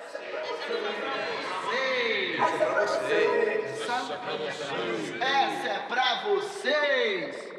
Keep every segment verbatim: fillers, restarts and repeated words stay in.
Essa é pra vocês.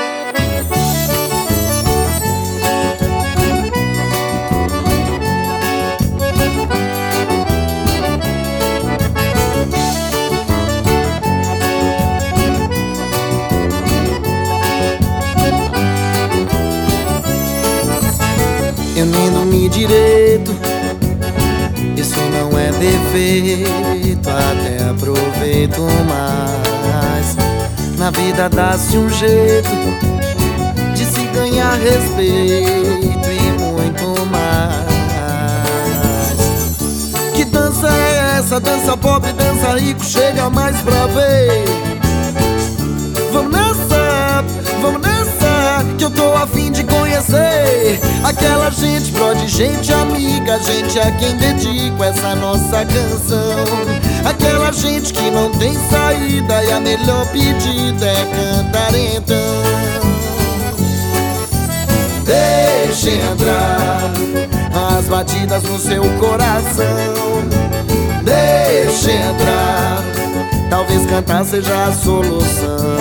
Eu nem dormi direito, isso não é defeito, até aproveito mais. Na vida dá-se um jeito de se ganhar respeito e muito mais. Que dança é essa? Dança pobre, dança rico, chega mais pra ver. Vamos nessa, vamos nessa, que eu tô a fim de conhecer aquela gente brode, gente amiga, gente a quem dedico essa nossa canção. Aquela gente que não tem saída e a melhor pedida é cantar então. Deixe entrar as batidas no seu coração. Deixe entrar, talvez cantar seja a solução.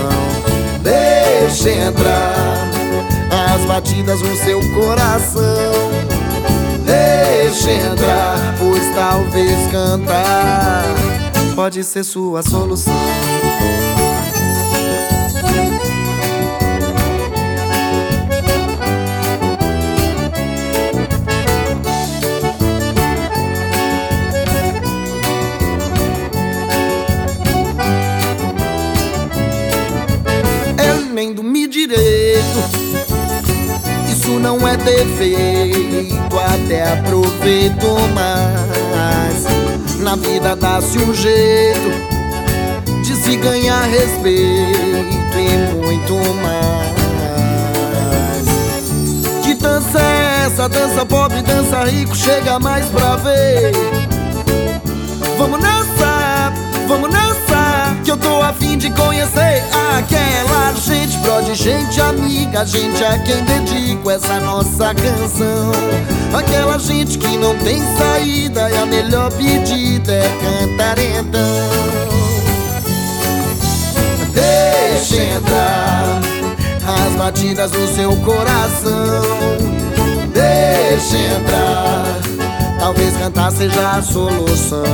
Deixe entrar as batidas no seu coração. Deixe entrar, pois talvez cantar pode ser sua solução. Eu nem dormi direito, isso não é defeito, até aproveito mais. Na vida dá-se um jeito de se ganhar respeito e muito mais. Que dança é essa? Dança pobre, dança rico, chega mais pra ver. Vamos nessa, vamos nessa, que eu tô a fim de conhecer aquela gente brode, gente amiga, gente a quem dedico essa nossa canção. Aquela gente que não tem saída e a melhor pedida é cantar então. Deixe entrar as batidas no seu coração. Deixe entrar, talvez cantar seja a solução.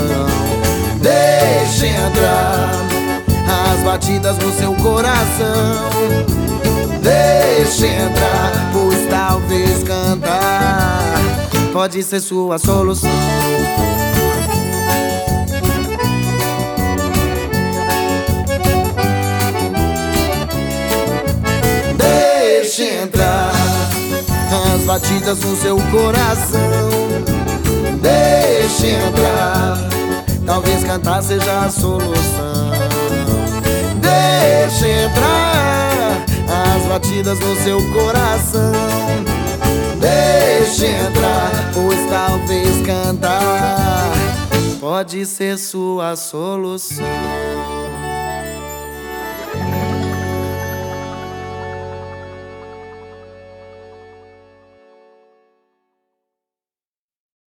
Deixe entrar as batidas no seu coração. Deixe entrar, pois talvez cantar pode ser sua solução. Deixe entrar as batidas no seu coração. Deixe entrar, talvez cantar seja a solução. Deixe entrar as batidas no seu coração. Deixe entrar, pois talvez cantar pode ser sua solução.